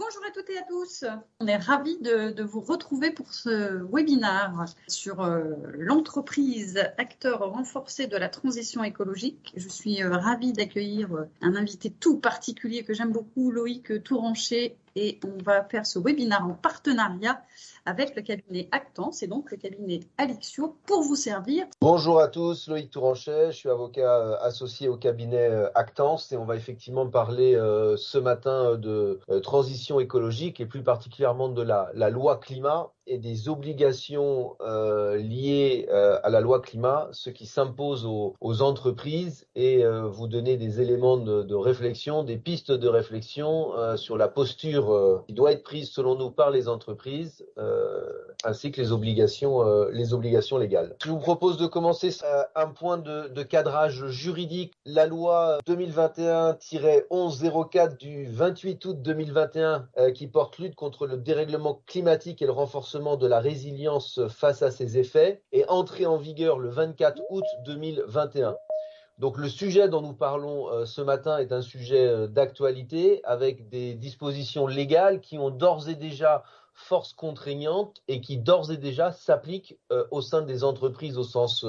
Bonjour à toutes et à tous. On est ravis de vous retrouver pour ce webinaire sur l'entreprise acteur renforcé de la transition écologique. Je suis ravie d'accueillir un invité tout particulier que j'aime beaucoup, Loïc Tourancher, et on va faire ce webinaire en partenariat avec le cabinet Actance et donc le cabinet Alixio pour vous servir. Bonjour à tous, Loïc Tourancher, je suis avocat associé au cabinet Actance et on va effectivement parler ce matin de transition écologique et plus particulièrement de la loi climat et des obligations liées à la loi climat, ce qui s'impose aux entreprises et vous donner des éléments de réflexion, des pistes de réflexion sur la posture qui doit être prise selon nous par les entreprises ainsi que les obligations légales. Je vous propose de commencer un point de cadrage juridique. La loi 2021-1104 du 28 août 2021 qui porte lutte contre le dérèglement climatique et le renforcement de la résilience face à ses effets est entrée en vigueur le 24 août 2021. Donc le sujet dont nous parlons ce matin est un sujet d'actualité avec des dispositions légales qui ont d'ores et déjà force contraignante et qui d'ores et déjà s'appliquent au sein des entreprises au sens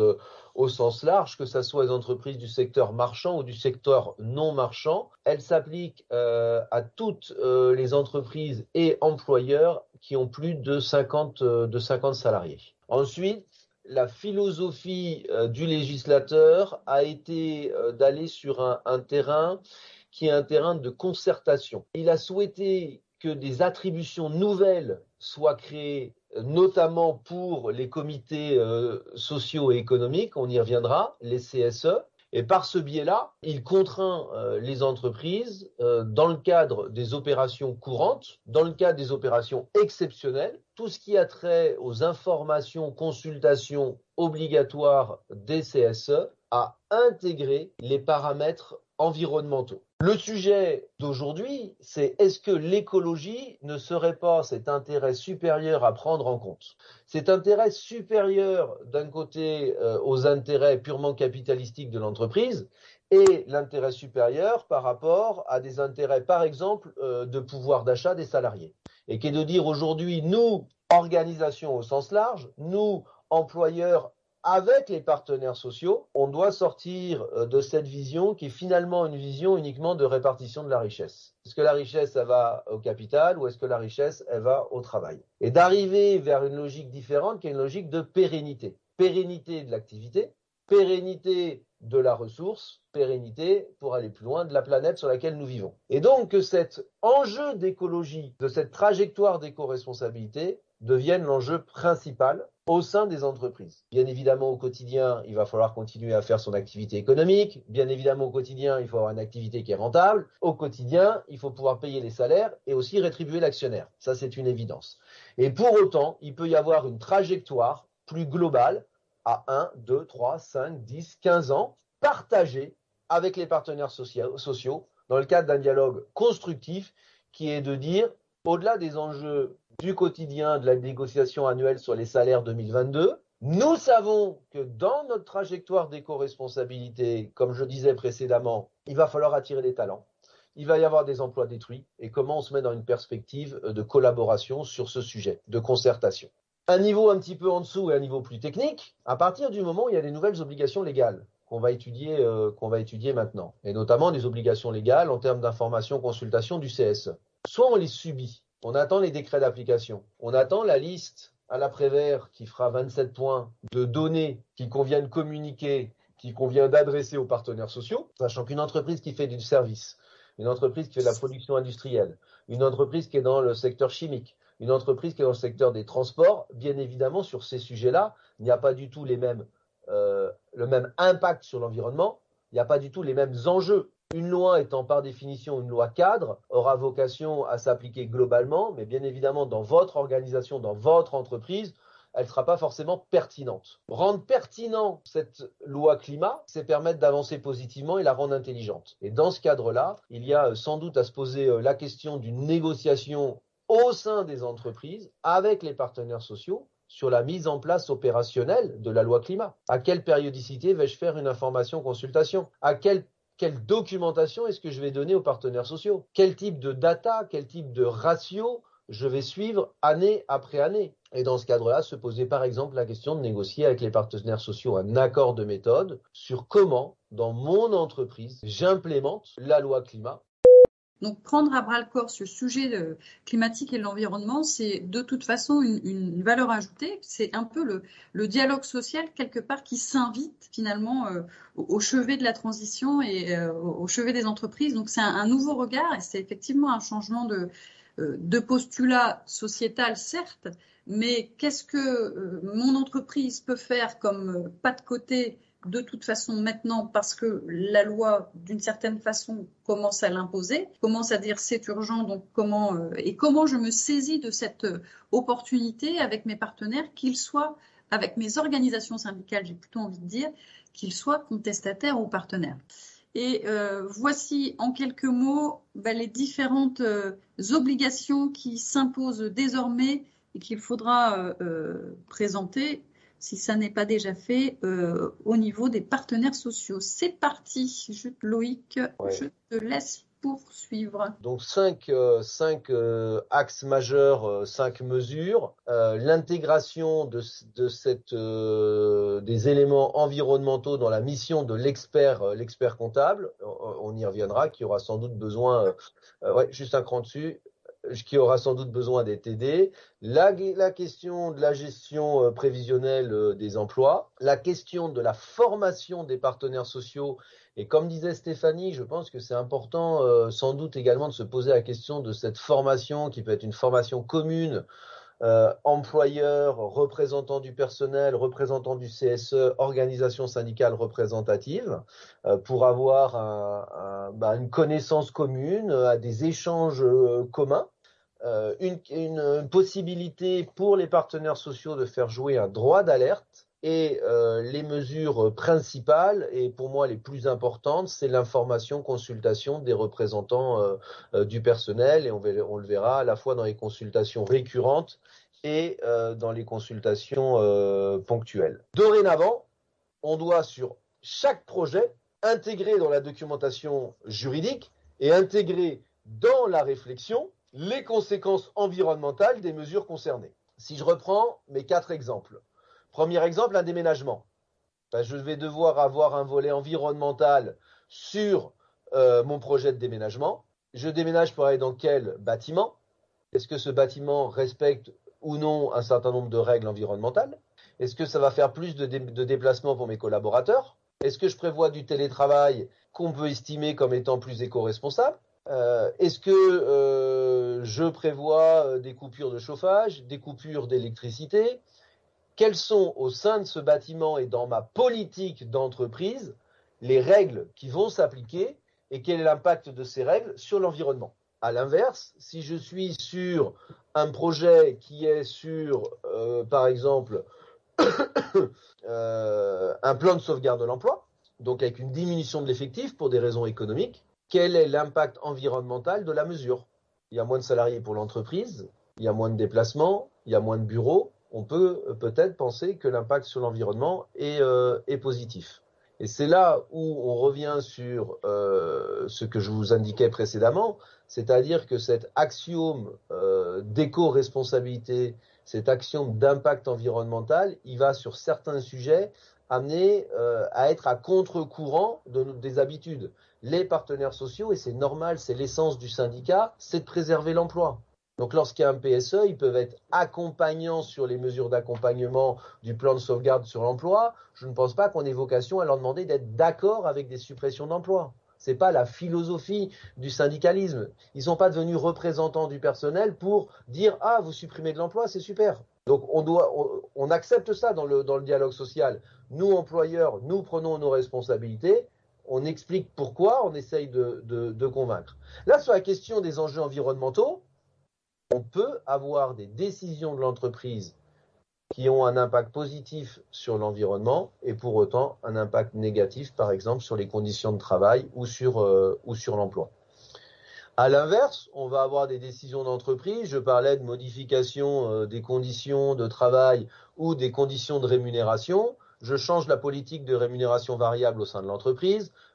large, que ce soit les entreprises du secteur marchand ou du secteur non marchand. Elles s'appliquent à toutes les entreprises et employeurs qui ont plus de 50 salariés. Ensuite, la philosophie du législateur a été d'aller sur un terrain qui est un terrain de concertation. Il a souhaité que des attributions nouvelles soient créées, notamment pour les comités sociaux et économiques, on y reviendra, les CSE. Et par ce biais-là, il contraint les entreprises dans le cadre des opérations courantes, dans le cadre des opérations exceptionnelles, tout ce qui a trait aux informations, consultations obligatoires des CSE, à intégrer les paramètres environnementaux. Le sujet d'aujourd'hui, c'est est-ce que l'écologie ne serait pas cet intérêt supérieur à prendre en compte? Cet intérêt supérieur d'un côté aux intérêts purement capitalistiques de l'entreprise et l'intérêt supérieur par rapport à des intérêts, par exemple, de pouvoir d'achat des salariés. Et qui est de dire aujourd'hui, nous, organisation au sens large, nous, employeurs, avec les partenaires sociaux, on doit sortir de cette vision qui est finalement une vision uniquement de répartition de la richesse. Est-ce que la richesse, elle va au capital ou est-ce que la richesse, elle va au travail? Et d'arriver vers une logique différente qui est une logique de pérennité. Pérennité de l'activité, pérennité de la ressource, pérennité, pour aller plus loin, de la planète sur laquelle nous vivons. Et donc que cet enjeu d'écologie, de cette trajectoire d'éco-responsabilité, devienne l'enjeu principal au sein des entreprises. Bien évidemment, au quotidien, il va falloir continuer à faire son activité économique. Bien évidemment, au quotidien, il faut avoir une activité qui est rentable. Au quotidien, il faut pouvoir payer les salaires et aussi rétribuer l'actionnaire. Ça, c'est une évidence. Et pour autant, il peut y avoir une trajectoire plus globale à 1, 2, 3, 5, 10, 15 ans, partagée avec les partenaires sociaux dans le cadre d'un dialogue constructif qui est de dire, au-delà des enjeux du quotidien de la négociation annuelle sur les salaires 2022, nous savons que dans notre trajectoire d'éco-responsabilité, comme je disais précédemment, il va falloir attirer des talents. Il va y avoir des emplois détruits et comment on se met dans une perspective de collaboration sur ce sujet, de concertation. Un niveau un petit peu en dessous et un niveau plus technique, à partir du moment où il y a des nouvelles obligations légales qu'on va étudier maintenant, et notamment des obligations légales en termes d'information, consultation du CSE. Soit on les subit, on attend les décrets d'application, on attend la liste à l'après-vert qui fera 27 points de données qu'il convient de communiquer, qu'il convient d'adresser aux partenaires sociaux, sachant qu'une entreprise qui fait du service, une entreprise qui fait de la production industrielle, une entreprise qui est dans le secteur chimique, une entreprise qui est dans le secteur des transports, bien évidemment, sur ces sujets-là, il n'y a pas du tout le même impact sur l'environnement, il n'y a pas du tout les mêmes enjeux. Une loi étant par définition une loi cadre, aura vocation à s'appliquer globalement, mais bien évidemment dans votre organisation, dans votre entreprise, elle ne sera pas forcément pertinente. Rendre pertinent cette loi climat, c'est permettre d'avancer positivement et la rendre intelligente. Et dans ce cadre-là, il y a sans doute à se poser la question d'une négociation au sein des entreprises avec les partenaires sociaux sur la mise en place opérationnelle de la loi climat. À quelle périodicité vais-je faire une information consultation? À quelle quelle documentation est-ce que je vais donner aux partenaires sociaux? Quel type de data, quel type de ratio je vais suivre année après année? Et dans ce cadre-là, se poser par exemple la question de négocier avec les partenaires sociaux un accord de méthode sur comment, dans mon entreprise, j'implémente la loi climat. Donc, prendre à bras le corps ce sujet climatique et de l'environnement, c'est de toute façon une valeur ajoutée. C'est un peu le dialogue social, quelque part, qui s'invite finalement au chevet de la transition et au chevet des entreprises. Donc, c'est un nouveau regard et c'est effectivement un changement de postulat sociétal, certes, mais qu'est-ce que mon entreprise peut faire comme pas de côté de toute façon maintenant parce que la loi, d'une certaine façon, commence à l'imposer, commence à dire c'est urgent, donc comment je me saisis de cette opportunité avec mes partenaires, qu'ils soient, avec mes organisations syndicales, j'ai plutôt envie de dire, qu'ils soient contestataires ou partenaires. Et voici en quelques mots les différentes obligations qui s'imposent désormais et qu'il faudra présenter si ça n'est pas déjà fait au niveau des partenaires sociaux. C'est parti, Loïc, Ouais. je te laisse poursuivre. Donc cinq axes majeurs, 5 mesures. L'intégration des éléments environnementaux dans la mission de l'expert comptable. On y reviendra, qui aura sans doute besoin, juste un cran dessus, qui aura sans doute besoin d'être aidé. La question de la gestion prévisionnelle des emplois, la question de la formation des partenaires sociaux. Et comme disait Stéphanie, je pense que c'est important sans doute également de se poser la question de cette formation qui peut être une formation commune, employeurs, représentants du personnel, représentants du CSE, organisations syndicales représentatives, pour avoir une connaissance commune, des échanges communs. Une possibilité pour les partenaires sociaux de faire jouer un droit d'alerte et les mesures principales et pour moi les plus importantes, c'est l'information, consultation des représentants du personnel et on le verra à la fois dans les consultations récurrentes et dans les consultations ponctuelles. Dorénavant, on doit sur chaque projet intégrer dans la documentation juridique et intégrer dans la réflexion les conséquences environnementales des mesures concernées. Si je reprends mes 4 exemples. Premier exemple, un déménagement. Je vais devoir avoir un volet environnemental sur mon projet de déménagement. Je déménage pour aller dans quel bâtiment? Est-ce que ce bâtiment respecte ou non un certain nombre de règles environnementales? Est-ce que ça va faire plus de déplacements pour mes collaborateurs? Est-ce que je prévois du télétravail qu'on peut estimer comme étant plus éco-responsable? Est-ce que je prévois des coupures de chauffage, des coupures d'électricité? Quelles sont au sein de ce bâtiment et dans ma politique d'entreprise les règles qui vont s'appliquer et quel est l'impact de ces règles sur l'environnement? À l'inverse, si je suis sur un projet qui est sur, par exemple, un plan de sauvegarde de l'emploi, donc avec une diminution de l'effectif pour des raisons économiques, quel est l'impact environnemental de la mesure? Il y a moins de salariés pour l'entreprise, il y a moins de déplacements, il y a moins de bureaux. On peut peut-être penser que l'impact sur l'environnement est positif. Et c'est là où on revient sur ce que je vous indiquais précédemment, c'est-à-dire que cet axiome d'éco-responsabilité, cet axiome d'impact environnemental, il va sur certains sujets amener à être à contre-courant des habitudes. Les partenaires sociaux, et c'est normal, c'est l'essence du syndicat, c'est de préserver l'emploi. Donc lorsqu'il y a un PSE, ils peuvent être accompagnants sur les mesures d'accompagnement du plan de sauvegarde sur l'emploi. Je ne pense pas qu'on ait vocation à leur demander d'être d'accord avec des suppressions d'emplois. C'est pas la philosophie du syndicalisme. Ils sont pas devenus représentants du personnel pour dire ah vous supprimez de l'emploi, c'est super. Donc on accepte ça dans le dialogue social. Nous employeurs, nous prenons nos responsabilités. On explique pourquoi, on essaye de convaincre. Là sur la question des enjeux environnementaux, on peut avoir des décisions de l'entreprise qui ont un impact positif sur l'environnement et pour autant un impact négatif, par exemple, sur les conditions de travail ou sur l'emploi. À l'inverse, on va avoir des décisions d'entreprise, je parlais de modification des conditions de travail ou des conditions de rémunération, je change la politique de rémunération variable au sein de l'entreprise,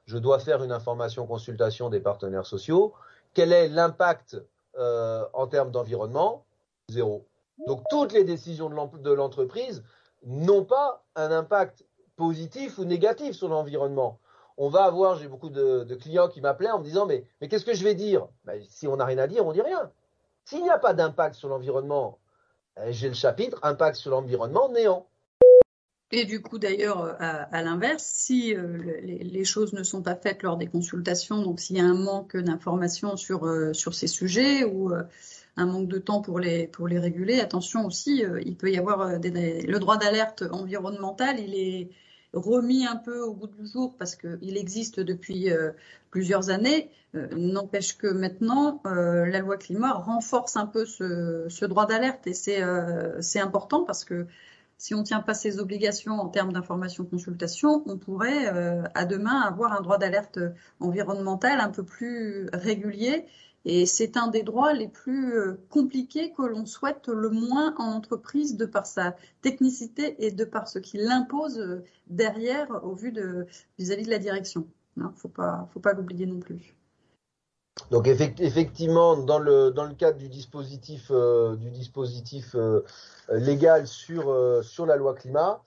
je dois faire une information-consultation des partenaires sociaux. Quel est l'impact en termes d'environnement? Zéro. Donc toutes les décisions de l'entreprise n'ont pas un impact positif ou négatif sur l'environnement. J'ai beaucoup de clients qui m'appelaient en me disant mais qu'est-ce que je vais dire? Si on n'a rien à dire, on dit rien. S'il n'y a pas d'impact sur l'environnement, j'ai le chapitre impact sur l'environnement néant. Et du coup, d'ailleurs, à l'inverse, si les choses ne sont pas faites lors des consultations, donc s'il y a un manque d'informations sur ces sujets ou un manque de temps pour les réguler, attention aussi, il peut y avoir le droit d'alerte environnementale, il est remis un peu au bout du jour parce qu'il existe depuis plusieurs années. N'empêche que maintenant, la loi climat renforce un peu ce droit d'alerte et c'est important parce que si on ne tient pas ses obligations en termes d'information-consultation, on pourrait à demain avoir un droit d'alerte environnemental un peu plus régulier. Et c'est un des droits les plus compliqués que l'on souhaite le moins en entreprise de par sa technicité et de par ce qu'il impose derrière vis-à-vis de la direction. Faut pas l'oublier non plus. Donc effectivement, dans le cadre du dispositif légal sur la loi climat,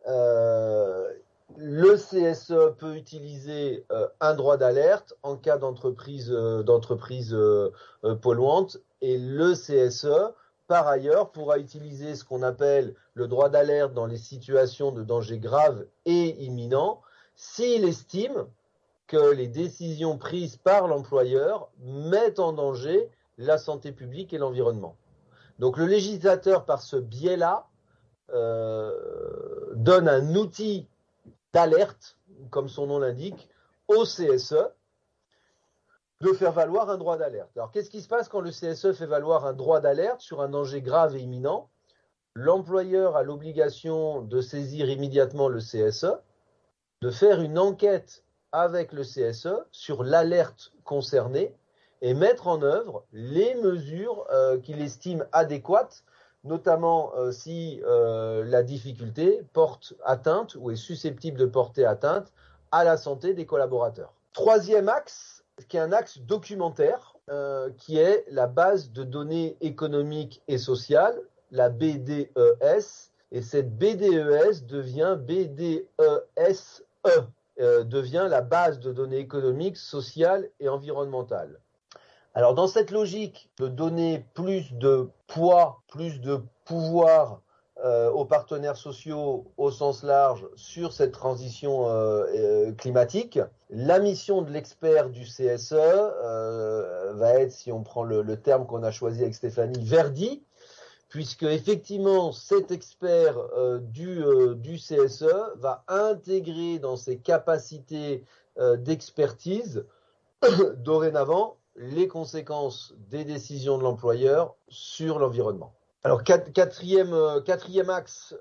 le CSE peut utiliser un droit d'alerte en cas d'entreprise polluante et le CSE, par ailleurs, pourra utiliser ce qu'on appelle le droit d'alerte dans les situations de danger grave et imminent s'il estime que les décisions prises par l'employeur mettent en danger la santé publique et l'environnement. Donc le législateur, par ce biais-là, donne un outil d'alerte, comme son nom l'indique, au CSE de faire valoir un droit d'alerte. Alors qu'est-ce qui se passe quand le CSE fait valoir un droit d'alerte sur un danger grave et imminent? L'employeur a l'obligation de saisir immédiatement le CSE, de faire une enquête avec le CSE sur l'alerte concernée et mettre en œuvre les mesures qu'il estime adéquates, notamment si la difficulté porte atteinte ou est susceptible de porter atteinte à la santé des collaborateurs. Troisième axe, qui est un axe documentaire, qui est la base de données économiques et sociales, la BDES, et cette BDES devient BDESE, devient la base de données économiques, sociales et environnementales. Alors dans cette logique de donner plus de poids, plus de pouvoir aux partenaires sociaux au sens large sur cette transition climatique, la mission de l'expert du CSE va être, si on prend le terme qu'on a choisi avec Stéphanie, verdi, puisque effectivement cet expert du CSE va intégrer dans ses capacités d'expertise dorénavant les conséquences des décisions de l'employeur sur l'environnement. Alors quatrième axe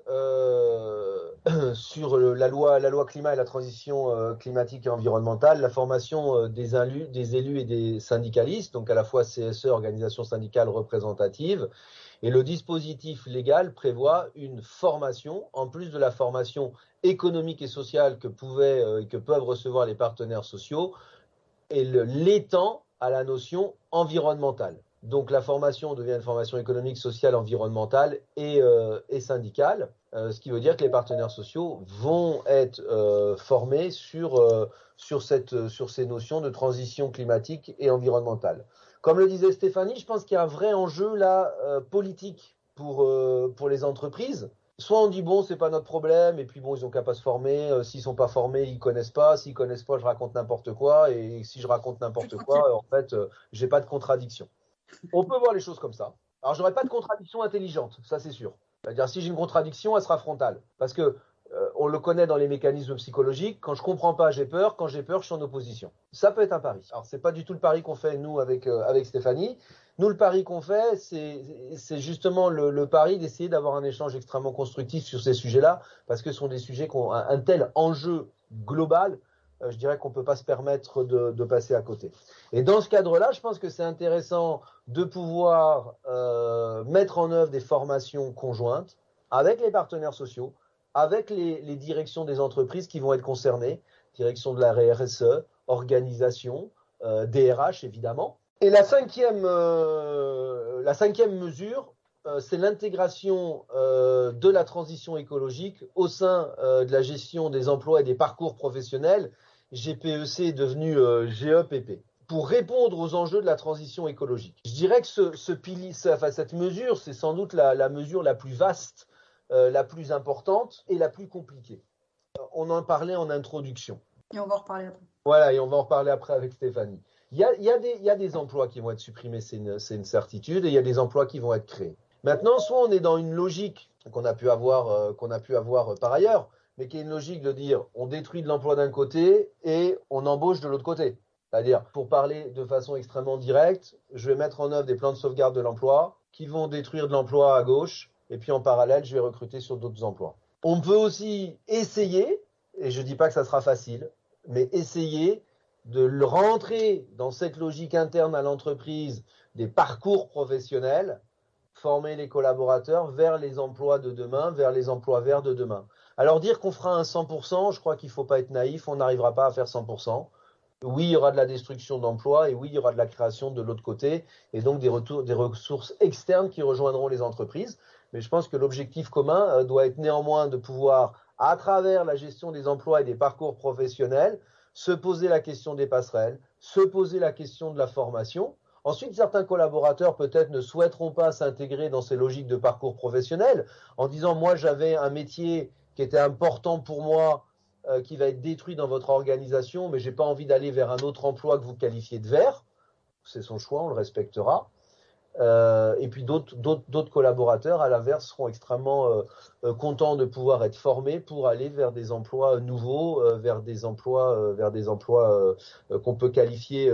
sur la loi climat et la transition climatique et environnementale, la formation des élus et des syndicalistes, donc à la fois CSE, organisation syndicale représentative. Et le dispositif légal prévoit une formation, en plus de la formation économique et sociale que peuvent recevoir les partenaires sociaux, et l'étend à la notion environnementale. Donc la formation devient une formation économique, sociale, environnementale et syndicale, ce qui veut dire que les partenaires sociaux vont être formés sur ces notions de transition climatique et environnementale. Comme le disait Stéphanie, je pense qu'il y a un vrai enjeu là politique pour les entreprises. Soit on dit bon, c'est pas notre problème, et puis bon, ils ont qu'à pas se former. S'ils sont pas formés, ils connaissent pas. S'ils connaissent pas, je raconte n'importe quoi. Et si je raconte n'importe quoi, en fait, j'ai pas de contradiction. On peut voir les choses comme ça. Alors, j'aurais pas de contradiction intelligente, ça c'est sûr. C'est-à-dire, si j'ai une contradiction, elle sera frontale. Parce que on le connaît dans les mécanismes psychologiques. Quand je comprends pas, j'ai peur. Quand j'ai peur, je suis en opposition. Ça peut être un pari. Alors, c'est pas du tout le pari qu'on fait nous avec Stéphanie. Nous, le pari qu'on fait, c'est justement le pari d'essayer d'avoir un échange extrêmement constructif sur ces sujets-là, parce que ce sont des sujets qui ont un tel enjeu global. Je dirais qu'on ne peut pas se permettre de passer à côté. Et dans ce cadre-là, je pense que c'est intéressant de pouvoir mettre en œuvre des formations conjointes avec les partenaires sociaux, avec les directions des entreprises qui vont être concernées, direction de la RSE, organisation, DRH évidemment. Et la cinquième mesure, c'est l'intégration de la transition écologique au sein de la gestion des emplois et des parcours professionnels. GPEC est devenu GEPP. Pour répondre aux enjeux de la transition écologique. Je dirais que cette mesure, c'est sans doute la mesure la plus vaste, la plus importante et la plus compliquée. On en parlait en introduction. Et on va en reparler après. Voilà, et on va en reparler après avec Stéphanie. Il y a des emplois qui vont être supprimés, c'est une certitude, et il y a des emplois qui vont être créés. Maintenant, soit on est dans une logique qu'on a pu avoir par ailleurs, mais qui est une logique de dire on détruit de l'emploi d'un côté et on embauche de l'autre côté. C'est-à-dire, pour parler de façon extrêmement directe, je vais mettre en œuvre des plans de sauvegarde de l'emploi qui vont détruire de l'emploi à gauche, et puis en parallèle, je vais recruter sur d'autres emplois. On peut aussi essayer, et je ne dis pas que ça sera facile, mais essayer de rentrer dans cette logique interne à l'entreprise des parcours professionnels, former les collaborateurs vers les emplois de demain, vers les emplois verts de demain. Alors dire qu'on fera un 100%, je crois qu'il ne faut pas être naïf, on n'arrivera pas à faire 100%. Oui, il y aura de la destruction d'emplois et oui, il y aura de la création de l'autre côté et donc des ressources externes qui rejoindront les entreprises. Mais je pense que l'objectif commun doit être néanmoins de pouvoir, à travers la gestion des emplois et des parcours professionnels, se poser la question des passerelles, se poser la question de la formation. Ensuite, certains collaborateurs peut-être ne souhaiteront pas s'intégrer dans ces logiques de parcours professionnels en disant « moi j'avais un métier qui était important pour moi ». Qui va être détruit dans votre organisation, mais je n'ai pas envie d'aller vers un autre emploi que vous qualifiez de vert. C'est son choix, on le respectera. Et puis d'autres collaborateurs, à l'inverse, seront extrêmement contents de pouvoir être formés pour aller vers des emplois nouveaux, vers des emplois qu'on peut qualifier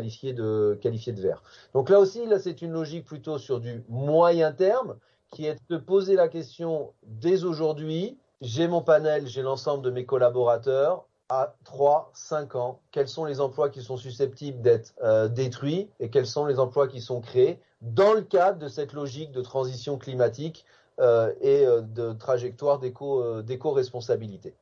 de verts. Donc là aussi, c'est une logique plutôt sur du moyen terme, qui est de poser la question dès aujourd'hui. J'ai mon panel, j'ai l'ensemble de mes collaborateurs. À 3, 5 ans, quels sont les emplois qui sont susceptibles d'être détruits et quels sont les emplois qui sont créés dans le cadre de cette logique de transition climatique et de trajectoire d'éco-responsabilité.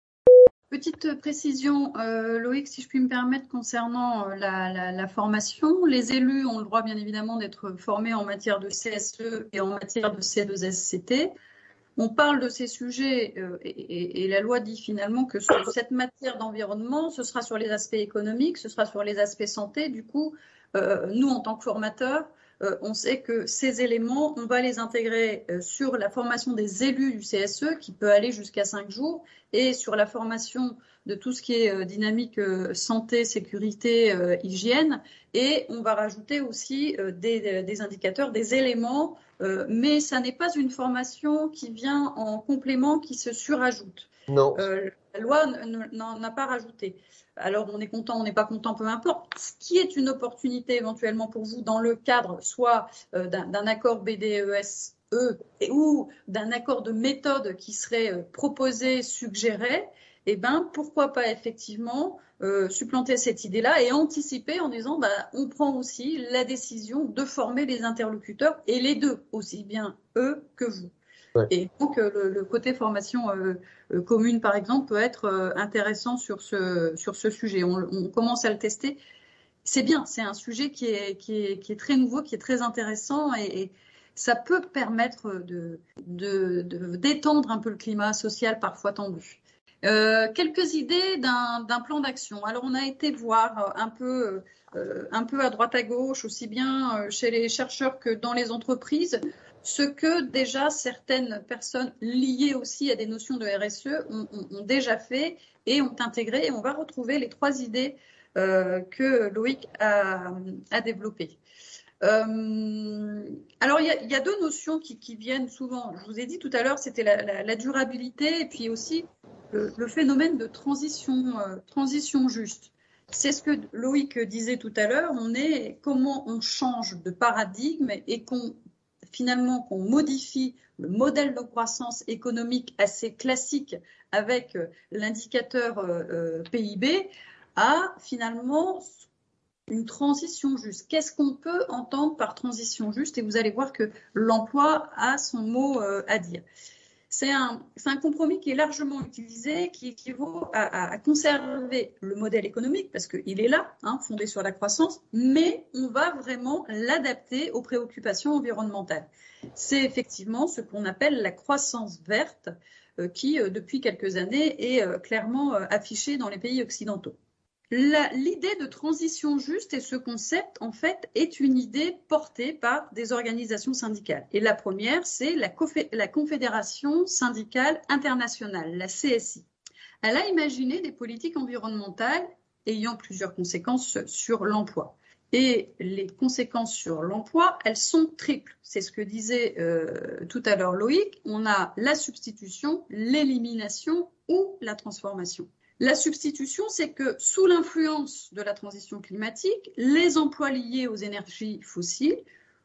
Petite précision, Loïc, si je puis me permettre, concernant la formation. Les élus ont le droit, bien évidemment, d'être formés en matière de CSE et en matière de C2SCT. On parle de ces sujets et la loi dit finalement que cette matière d'environnement, ce sera sur les aspects économiques, ce sera sur les aspects santé. Du coup, nous, en tant que formateurs, on sait que ces éléments, on va les intégrer sur la formation des élus du CSE qui peut aller jusqu'à 5 jours et sur la formation de tout ce qui est dynamique santé, sécurité, hygiène. Et on va rajouter aussi des indicateurs, des éléments, mais ça n'est pas une formation qui vient en complément, qui se surajoute. Non. La loi n'en a pas rajouté. Alors on est content, on n'est pas content, peu importe. Ce qui est une opportunité éventuellement pour vous dans le cadre soit d'un accord BDESE ou d'un accord de méthode qui serait proposé, suggéré, eh ben, pourquoi pas effectivement supplanter cette idée-là et anticiper en disant on prend aussi la décision de former les interlocuteurs et les deux, aussi bien eux que vous. Ouais. Et donc le côté formation commune, par exemple, peut être intéressant sur ce sujet. On commence à le tester. C'est bien, c'est un sujet qui est très nouveau, qui est très intéressant et ça peut permettre de détendre un peu le climat social parfois tendu. Quelques idées d'un plan d'action. Alors, on a été voir un peu à droite à gauche, aussi bien chez les chercheurs que dans les entreprises, ce que déjà certaines personnes liées aussi à des notions de RSE ont déjà fait et ont intégré. Et on va retrouver les 3 idées que Loïc a développées. Alors, il y a 2 notions qui viennent souvent. Je vous ai dit tout à l'heure, c'était la durabilité et puis aussi le phénomène de transition juste. C'est ce que Loïc disait tout à l'heure, comment on change de paradigme et qu'on modifie le modèle de croissance économique assez classique avec l'indicateur PIB à finalement une transition juste. Qu'est-ce qu'on peut entendre par transition juste? Et vous allez voir que l'emploi a son mot à dire. c'est un compromis qui est largement utilisé, qui équivaut à conserver le modèle économique, parce qu'il est là, fondé sur la croissance, mais on va vraiment l'adapter aux préoccupations environnementales. C'est effectivement ce qu'on appelle la croissance verte, qui, depuis quelques années, est clairement affichée dans les pays occidentaux. L'idée de transition juste et ce concept, en fait, est une idée portée par des organisations syndicales. Et la première, c'est la Confédération syndicale internationale, la CSI. Elle a imaginé des politiques environnementales ayant plusieurs conséquences sur l'emploi. Et les conséquences sur l'emploi, elles sont triples. C'est ce que disait tout à l'heure Loïc. On a la substitution, l'élimination ou la transformation. La substitution, c'est que sous l'influence de la transition climatique, les emplois liés aux énergies fossiles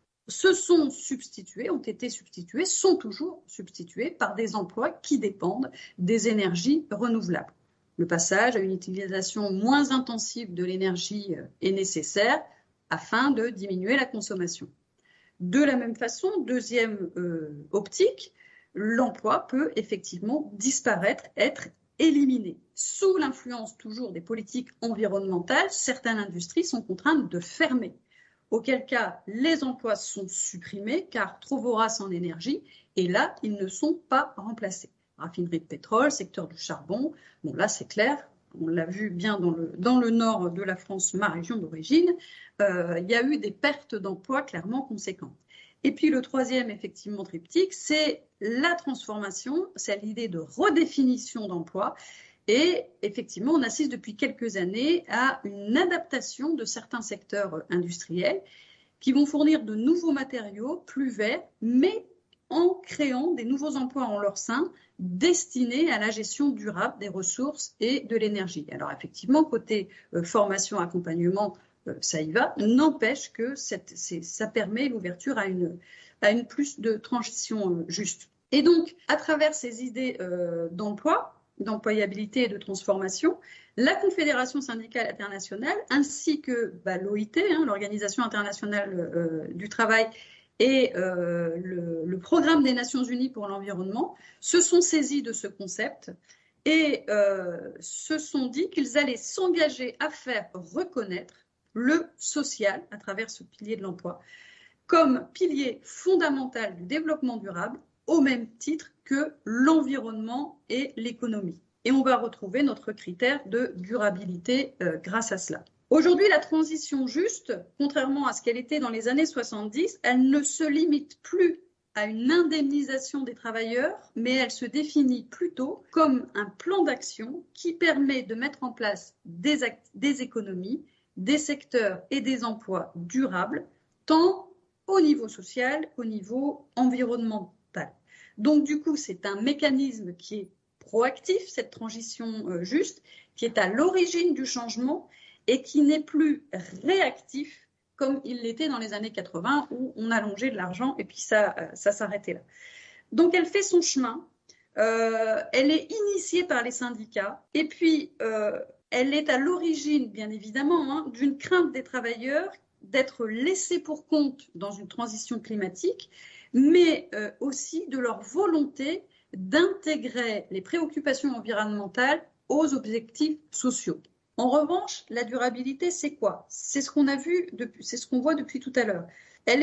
ont été substitués, sont toujours substitués par des emplois qui dépendent des énergies renouvelables. Le passage à une utilisation moins intensive de l'énergie est nécessaire afin de diminuer la consommation. De la même façon, deuxième optique, l'emploi peut effectivement disparaître, être éliminé. Sous l'influence toujours des politiques environnementales, certaines industries sont contraintes de fermer, auquel cas les emplois sont supprimés car trop voraces en énergie et là, ils ne sont pas remplacés. Raffinerie de pétrole, secteur du charbon, bon là c'est clair, on l'a vu bien dans le nord de la France, ma région d'origine, il y a eu des pertes d'emplois clairement conséquentes. Et puis le troisième, effectivement, triptyque, c'est la transformation, c'est l'idée de redéfinition d'emploi. Et effectivement, on assiste depuis quelques années à une adaptation de certains secteurs industriels qui vont fournir de nouveaux matériaux plus verts, mais en créant des nouveaux emplois en leur sein destinés à la gestion durable des ressources et de l'énergie. Alors effectivement, côté formation, accompagnement, ça y va, n'empêche que ça permet l'ouverture à une plus de transition juste. Et donc, à travers ces idées d'emploi, d'employabilité et de transformation, la Confédération syndicale internationale, ainsi que l'OIT, l'Organisation internationale du travail, et le Programme des Nations Unies pour l'environnement, se sont saisis de ce concept et se sont dit qu'ils allaient s'engager à faire reconnaître le social, à travers ce pilier de l'emploi, comme pilier fondamental du développement durable, au même titre que l'environnement et l'économie. Et on va retrouver notre critère de durabilité grâce à cela. Aujourd'hui, la transition juste, contrairement à ce qu'elle était dans les années 70, elle ne se limite plus à une indemnisation des travailleurs, mais elle se définit plutôt comme un plan d'action qui permet de mettre en place des économies, des secteurs et des emplois durables, tant au niveau social qu'au niveau environnemental. Donc, du coup, c'est un mécanisme qui est proactif, cette transition juste, qui est à l'origine du changement et qui n'est plus réactif comme il l'était dans les années 80 où on allongeait de l'argent et puis ça s'arrêtait là. Donc, elle fait son chemin. Elle est initiée par les syndicats et puis elle est à l'origine, bien évidemment, d'une crainte des travailleurs d'être laissés pour compte dans une transition climatique, mais aussi de leur volonté d'intégrer les préoccupations environnementales aux objectifs sociaux. En revanche, la durabilité, c'est quoi? C'est ce qu'on a vu, c'est ce qu'on voit depuis tout à l'heure.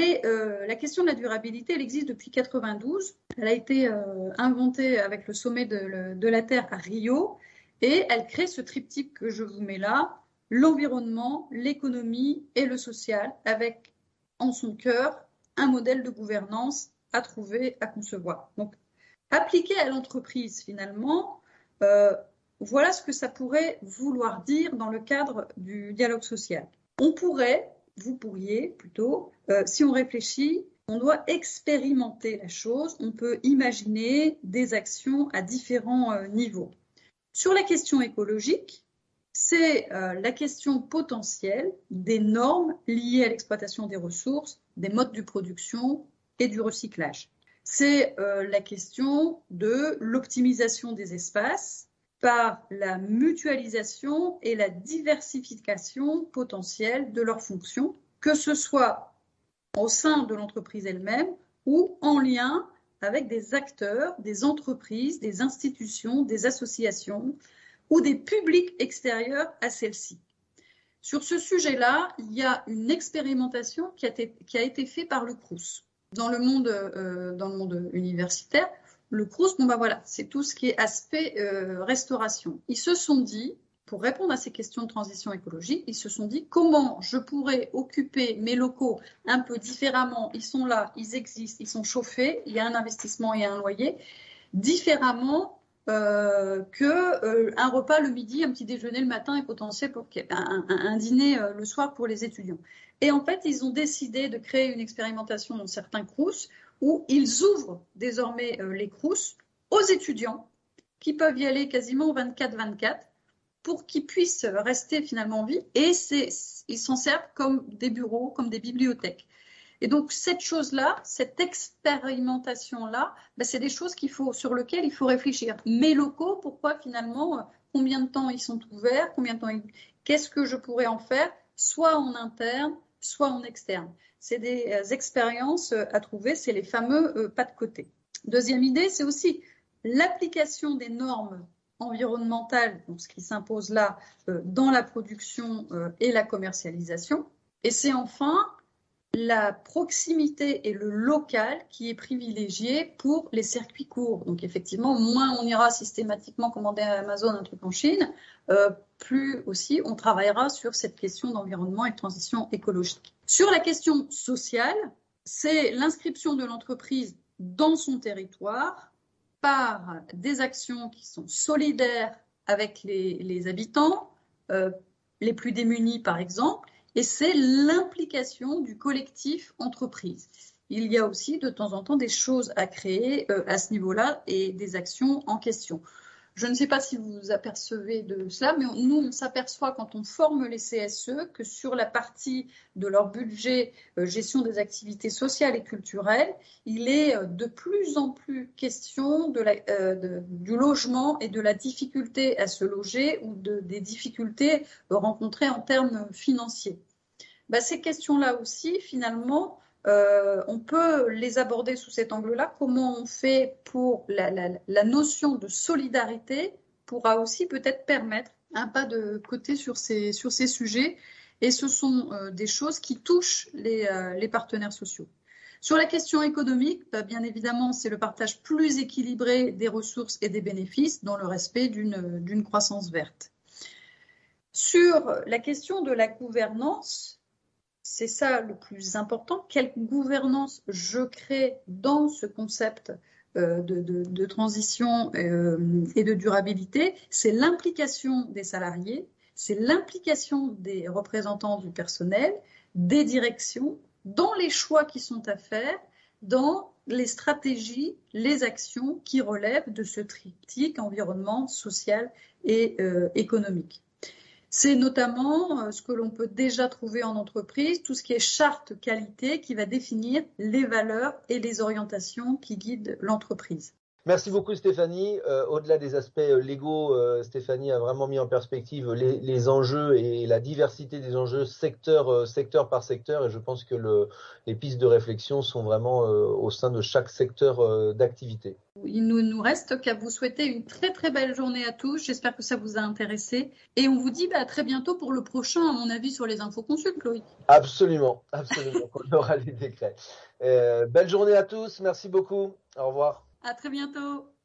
La question de la durabilité, elle existe depuis 92. Elle a été inventée avec le sommet de la Terre à Rio et elle crée ce triptyque que je vous mets là, l'environnement, l'économie et le social, avec en son cœur un modèle de gouvernance à trouver, à concevoir. Donc, appliqué à l'entreprise, finalement, voilà ce que ça pourrait vouloir dire dans le cadre du dialogue social. Vous pourriez plutôt, si on réfléchit, on doit expérimenter la chose, on peut imaginer des actions à différents niveaux. Sur la question écologique, c'est la question potentielle des normes liées à l'exploitation des ressources, des modes de production et du recyclage. C'est la question de l'optimisation des espaces par la mutualisation et la diversification potentielle de leurs fonctions, que ce soit au sein de l'entreprise elle-même ou en lien avec des acteurs, des entreprises, des institutions, des associations ou des publics extérieurs à celles-ci. Sur ce sujet-là, il y a une expérimentation qui a été faite par le Crous. Dans le monde universitaire, le Crous, c'est tout ce qui est aspect restauration. Ils se sont dit, pour répondre à ces questions de transition écologique, ils se sont dit comment je pourrais occuper mes locaux un peu différemment. Ils sont là, ils existent, ils sont chauffés, il y a un investissement et un loyer, différemment qu'un repas le midi, un petit déjeuner le matin et potentiel pour un dîner le soir pour les étudiants. Et en fait, ils ont décidé de créer une expérimentation dans certains Crous où ils ouvrent désormais les Crous aux étudiants qui peuvent y aller quasiment 24/24 pour qu'ils puissent rester finalement en vie, et ils s'en servent comme des bureaux, comme des bibliothèques. Et donc cette chose-là, cette expérimentation-là, c'est des choses sur lesquelles il faut réfléchir. Mes locaux, pourquoi finalement, combien de temps ils sont ouverts, qu'est-ce que je pourrais en faire, soit en interne, soit en externe. C'est des expériences à trouver, c'est les fameux pas de côté. Deuxième idée, c'est aussi l'application des normes environnementales, donc ce qui s'impose là dans la production et la commercialisation. Et c'est enfin la proximité et le local qui est privilégié pour les circuits courts. Donc effectivement, moins on ira systématiquement commander à Amazon un truc en Chine, plus aussi on travaillera sur cette question d'environnement et de transition écologique. Sur la question sociale, c'est l'inscription de l'entreprise dans son territoire par des actions qui sont solidaires avec les habitants, les plus démunis par exemple, et c'est l'implication du collectif entreprise. Il y a aussi de temps en temps des choses à créer à ce niveau-là et des actions en question. Je ne sais pas si vous vous apercevez de cela, mais nous, on s'aperçoit quand on forme les CSE que sur la partie de leur budget gestion des activités sociales et culturelles, il est de plus en plus question du logement et de la difficulté à se loger ou des difficultés rencontrées en termes financiers. Ces questions-là aussi, finalement, on peut les aborder sous cet angle-là. Comment on fait pour la notion de solidarité pourra aussi peut-être permettre un pas de côté sur ces sujets. Et ce sont des choses qui touchent les partenaires sociaux. Sur la question économique, bien évidemment, c'est le partage plus équilibré des ressources et des bénéfices dans le respect d'une croissance verte. Sur la question de la gouvernance, c'est ça le plus important. Quelle gouvernance je crée dans ce concept de transition et de durabilité? C'est l'implication des salariés, c'est l'implication des représentants du personnel, des directions, dans les choix qui sont à faire, dans les stratégies, les actions qui relèvent de ce triptyque environnement, social et économique. C'est notamment ce que l'on peut déjà trouver en entreprise, tout ce qui est charte qualité qui va définir les valeurs et les orientations qui guident l'entreprise. Merci beaucoup Stéphanie. Au-delà des aspects légaux, Stéphanie a vraiment mis en perspective les enjeux et la diversité des enjeux secteur par secteur, et je pense que les pistes de réflexion sont vraiment au sein de chaque secteur d'activité. Il ne nous reste qu'à vous souhaiter une très très belle journée à tous. J'espère que ça vous a intéressé. Et on vous dit à très bientôt pour le prochain, à mon avis, sur les infoconsultes, Loïc. Absolument. On aura les décrets. Belle journée à tous. Merci beaucoup. Au revoir. À très bientôt.